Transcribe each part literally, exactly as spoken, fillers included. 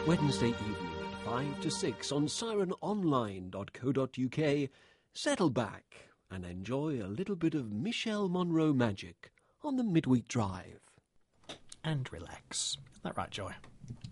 Wednesday evening at five to six on siren online dot co dot uk. Settle back and enjoy a little bit of Michelle Monroe magic on the Midweek Drive. And relax. Isn't that right, Joy?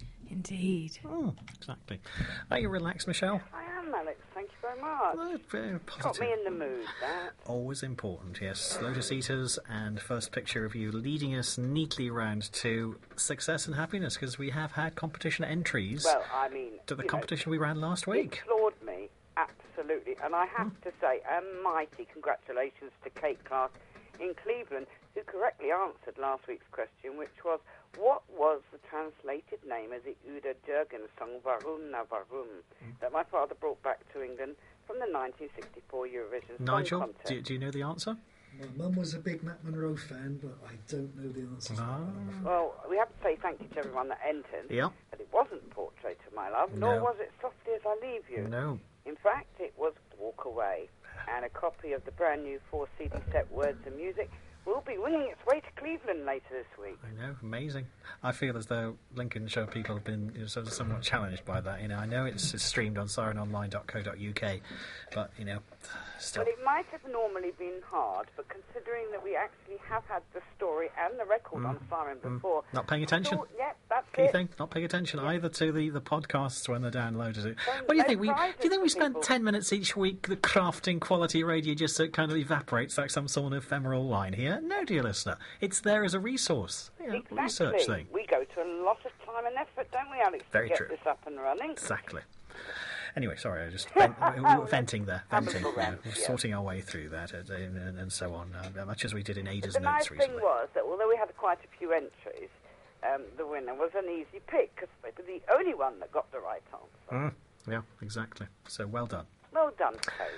Indeed. Oh, exactly. Are you relaxed, Michelle? I am, Alex. Thank you very much. Well, very positive. Got me in the mood, that. Always important, yes. Lotus Eaters and first picture of you leading us neatly round to success and happiness, because we have had competition entries Well, I mean... to the you competition know, we ran last week. It floored me, absolutely. And I have Hmm. to say, a mighty congratulations to Kate Clark in Cleveland, who correctly answered last week's question, which was, what was the translated name of the Uda Jurgen song Varum na Varum that my father brought back to England from the nineteen sixty-four Eurovision Song Nigel, Contest? do, do you know the answer? My mum was a big Matt Monro fan, but I don't know the answer. Ah. Well, we have to say thank you to everyone that entered. Yeah. But it wasn't Portrait of My Love, nor No. was it Softly as I Leave You. No. In fact, it was Walk Away. And a copy of the brand new four C D set Words and Music will be winging its way to Cleveland later this week. I know, amazing. I feel as though Lincolnshire people have been you know, sort of somewhat challenged by that. You know, I know it's, it's streamed on siren online dot co dot uk, but you know, still. But it might have normally been hard, but considering that we actually have had the story and the record Mm, on Siren mm. before, Not paying attention. thought, yeah, that's Key it. thing, not paying attention Yeah. either to the, the podcasts when they're downloaded. It. Don't- What do you no think? We, do prizes you think we for spend people. ten minutes each week the crafting quality radio just so it kind of evaporates like some sort of ephemeral line here? No, dear listener. It's there as a resource. You know, Exactly. research thing. We go to a lot of time and effort, don't we, Alex, Very to get true. this up and running? Exactly. Anyway, sorry, I just vent, we were venting there, Having venting, a rant, uh, yeah. sorting our way through that, uh, and, and so on, uh, much as we did in Ada's The notes nice recently. thing was that although we had quite a few entries, um, the winner was an easy pick, because they were the only one that got the right answer. Mm, yeah, exactly. So well done. Well done, Kate.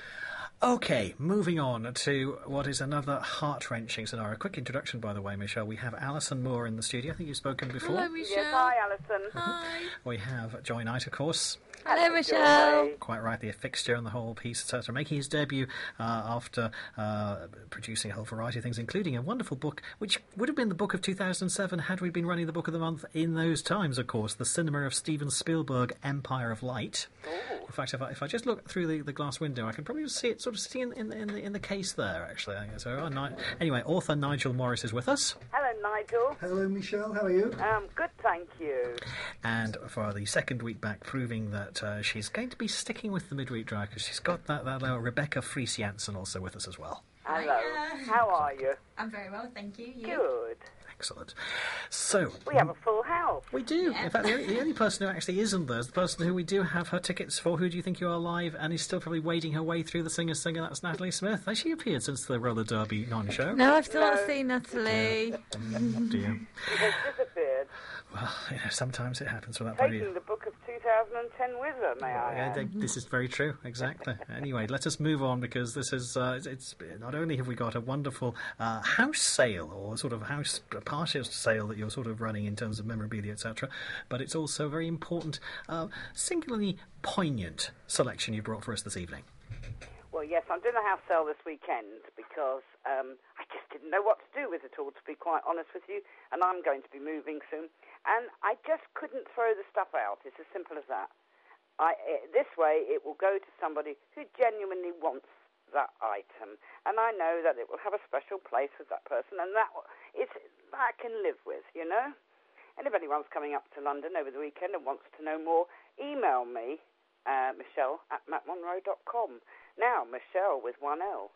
Okay, moving on to what is another heart-wrenching scenario. Quick introduction, by the way, Michelle. We have Alison Moore in the studio. I think you've spoken before. Hello, Michelle. Yes, hi, Alison. Hi. We have Joy Knight, of course. Hello, Michelle. Joy. Quite right, the fixture and the whole piece, et cetera. Making his debut uh, after uh, producing a whole variety of things, including a wonderful book, which would have been the book of two thousand seven had we been running the book of the month in those times, of course. The Cinema of Steven Spielberg, Empire of Light. Ooh. In fact, if I, if I just look through the, the glass window, I can probably see it sort of sitting in, in, in, the, in the case there, actually. So, oh, Ni- anyway, author Nigel Morris is with us. Hello, Nigel. Hello, Michelle. How are you? Um, good, thank you. And for the second week back, proving that uh, she's going to be sticking with the midweek drive, because she's got that, that uh, Rebecca Fries Janssen also with us as well. Hello. Hiya. How are you? I'm very well, thank you. You? Good. Excellent. So, We have a full house. we do. Yeah. In fact, the only, the only person who actually isn't there is the person who we do have her tickets for. Who do you think you are live? And is still probably wading her way through the singer-singer. That's Natalie Smith. Has she appeared since the roller derby non-show? No, I've still No. not seen Natalie. Mm, dear. She has disappeared, Well, you know, sometimes it happens with that body. taking the book of two thousand ten with her, may I Yeah, add. th- this is very true, exactly. Anyway, let us move on, because this is, uh, it's, it's not only have we got a wonderful uh, house sale, or sort of house partial sale that you're sort of running in terms of memorabilia, et cetera, but it's also a very important, uh, singularly poignant selection you brought for us this evening. Well, yes, I'm doing a house sale this weekend because um, I just didn't know what to do with it all, to be quite honest with you, and I'm going to be moving soon, and I just couldn't throw the stuff out. It's as simple as that. I, uh, this way, it will go to somebody who genuinely wants that item, and I know that it will have a special place with that person, and that it's I can live with, you know. And if anyone's coming up to London over the weekend and wants to know more, email me, uh, Michelle at matt monroe dot com. Now, Michelle with one L,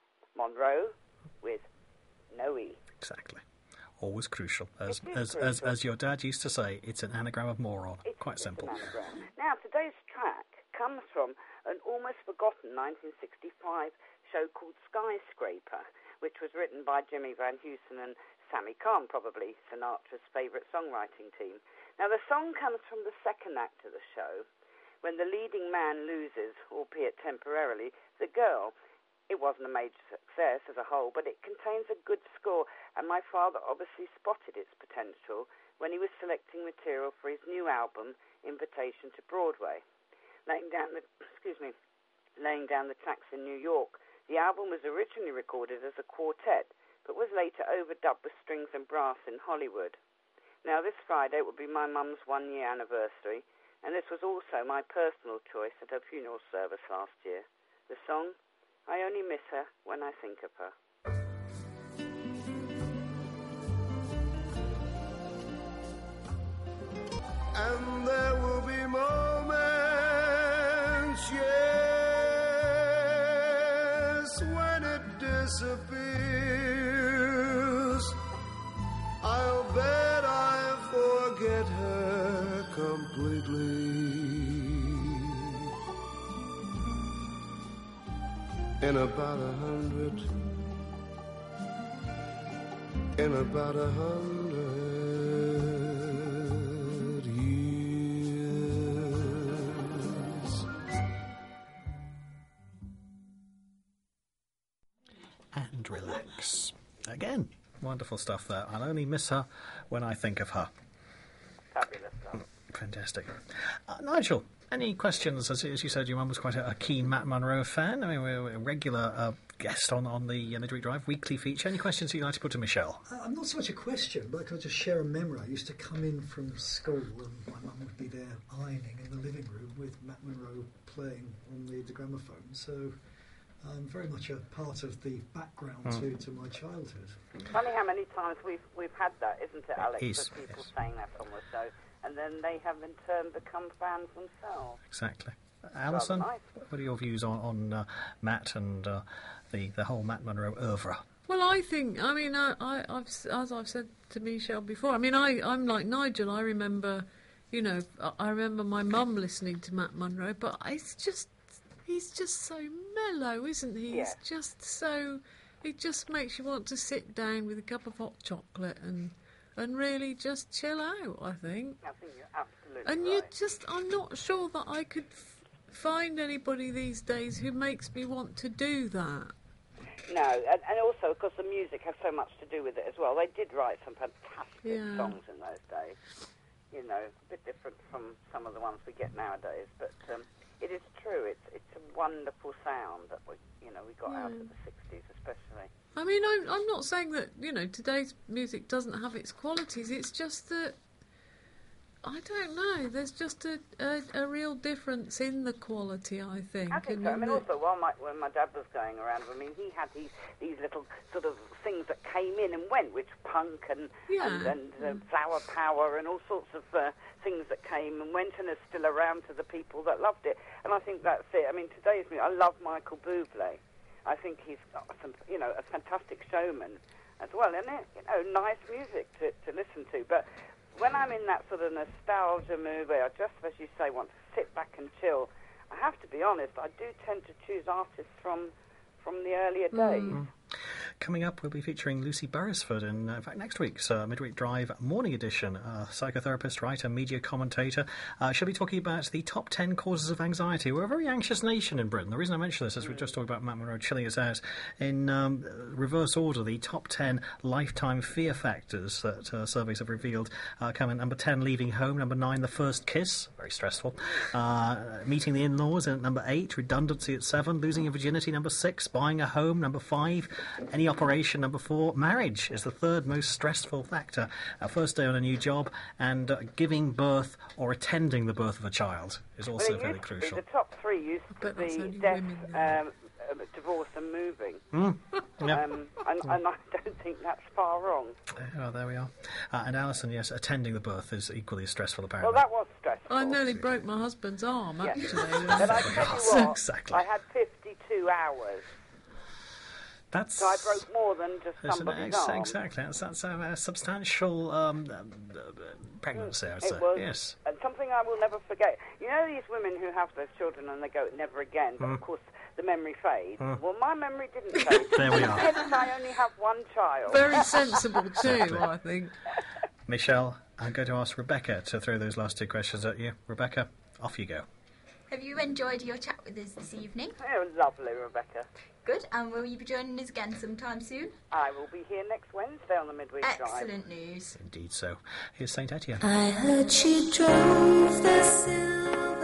Monroe with no E. Exactly. Always crucial. As, It is as, as, crucial. as your dad used to say, it's an anagram of moron. It's Quite it's simple. an anagram. Now, today's track comes from an almost forgotten nineteen sixty-five show called Skyscraper, which was written by Jimmy Van Heusen and Sammy Kahn, probably Sinatra's favourite songwriting team. Now, the song comes from the second act of the show, when the leading man loses, albeit temporarily, the girl. It wasn't a major success as a whole, but it contains a good score, and my father obviously spotted its potential when he was selecting material for his new album, Invitation to Broadway. Laying down the, excuse me, laying down the tracks in New York, the album was originally recorded as a quartet, but was later overdubbed with strings and brass in Hollywood. Now, this Friday will be my mum's one-year anniversary, And this was also my personal choice at her funeral service last year. The song, I Only Miss Her When I Think of Her. And there will be moments, yes, when it disappears. I'll bet I forget her completely. In about a hundred, in about a hundred. And relax. Again, wonderful stuff there. I'll only miss her when I think of her. Fabulous stuff. Fantastic. Uh, Nigel, any questions? As, as you said, your mum was quite a, a keen Matt Monro fan. I mean, we're a regular uh, guest on, on the uh, Midweek Drive weekly feature. Any questions you'd like to put to Michelle? Uh, I'm not so much a question, but can I just share a memory? I used to come in from school and my mum would be there ironing in the living room with Matt Monro playing on the, the gramophone. So um, very much a part of the background mm. to, to my childhood. Funny how many times we've we've had that, isn't it, Alex? It is, for people yes. saying that on the show, and then they have in turn become fans themselves. Exactly. Alison, nice. What are your views on, on uh, Matt and uh, the the whole Matt Monro oeuvre? Well, I think, I mean, I, I, I've, as I've said to Michelle before, I mean, I, I'm like Nigel. I remember, you know, I remember my mum listening to Matt Monro, but it's just, he's just so mellow, isn't he? Yeah. He's just so, it just makes you want to sit down with a cup of hot chocolate and and really just chill out, I think. I think you're absolutely And right. you just, I'm not sure that I could f- find anybody these days who makes me want to do that. No, and, and also, of course, the music has so much to do with it as well. They did write some fantastic Yeah. songs in those days. You know, a bit different from some of the ones we get nowadays. But um, it is true. It's it's a wonderful sound that we, you know, we got out of the sixties, especially. I mean, I'm, I'm not saying that, you know, today's music doesn't have its qualities. It's just that, I don't know, there's just a, a, a real difference in the quality, I think. I think and so. I in mean, the- also, while my, when my dad was going around, I mean, he had these these little sort of things that came in and went, which punk and Yeah. and, and uh, flower power and all sorts of uh, things that came and went and are still around to the people that loved it. And I think that's it. I mean, today's music, I love Michael Bublé. I think he's got some, you know, a fantastic showman as well, and it, you know, nice music to, to listen to. But when I'm in that sort of nostalgia mood where I just, as you say, want to sit back and chill, I have to be honest, I do tend to choose artists from from the earlier days. Mm. Coming up, we'll be featuring Lucy Beresford in, uh, in fact, next week's uh, Midweek Drive Morning Edition. Uh, psychotherapist, writer, media commentator. Uh, she'll be talking about the top ten causes of anxiety. We're a very anxious nation in Britain. The reason I mention this is we're just talking about Matt Monro chilling us out. In um, reverse order, the top ten lifetime fear factors that uh, surveys have revealed uh, come in. Number ten, leaving home. Number nine, the first kiss. Very stressful. Uh, meeting the in-laws at number eight. Redundancy at seven. Losing your virginity, number six. Buying a home, number five. Any operation, number four. Marriage is the third most stressful factor. Our first day on a new job, and uh, giving birth or attending the birth of a child is also Well, it very used to be- crucial. The top three used to But that's be only death, women, though. um, uh, divorce and moving. Mm. Yeah. Um, and, and I don't think that's far wrong. Oh, there we are. Uh, and Alison, yes, attending the birth is equally as stressful, apparently. Well, that was stressful. I nearly broke my husband's arm, Yeah. actually. But I tell you what, Exactly. I had fifty-two hours. That's So I broke more than just that's an somebody's ex- arm. exactly. That's, that's a, a substantial um, um, uh, pregnancy, I'd say. It was Yes. and something I will never forget. You know these women who have those children and they go never again, but Mm. of course the memory fades. Well, my memory didn't fade. There we are. Hence, I only have one child. Very sensible, too, Exactly. I think. Michelle, I'm going to ask Rebecca to throw those last two questions at you. Rebecca, off you go. Have you enjoyed your chat with us this evening? Oh, lovely, Rebecca. Good, and will you be joining us again sometime soon? I will be here next Wednesday on the Midweek Drive. Excellent news. Indeed so. Here's Saint Etienne. I heard she drove the silver